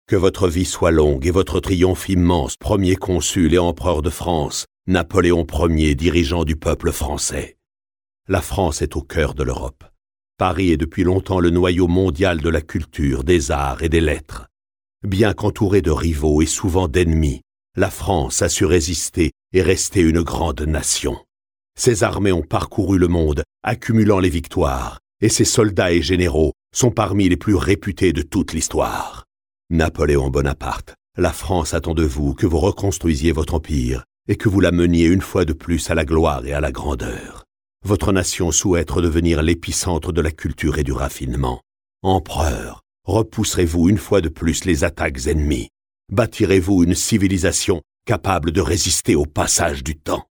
Que votre vie soit longue et votre triomphe immense, premier consul et empereur de France, Napoléon Ier, dirigeant du peuple français. La France est au cœur de l'Europe. Paris est depuis longtemps le noyau mondial de la culture, des arts et des lettres. Bien qu'entourée de rivaux et souvent d'ennemis, la France a su résister et rester une grande nation. Ses armées ont parcouru le monde, accumulant les victoires, et ses soldats et généraux sont parmi les plus réputés de toute l'histoire. Napoléon Bonaparte, la France attend de vous que vous reconstruisiez votre empire et que vous la meniez une fois de plus à la gloire et à la grandeur. Votre nation souhaite devenir l'épicentre de la culture et du raffinement. Empereur, repousserez-vous une fois de plus les attaques ennemies? Bâtirez-vous une civilisation capable de résister au passage du temps?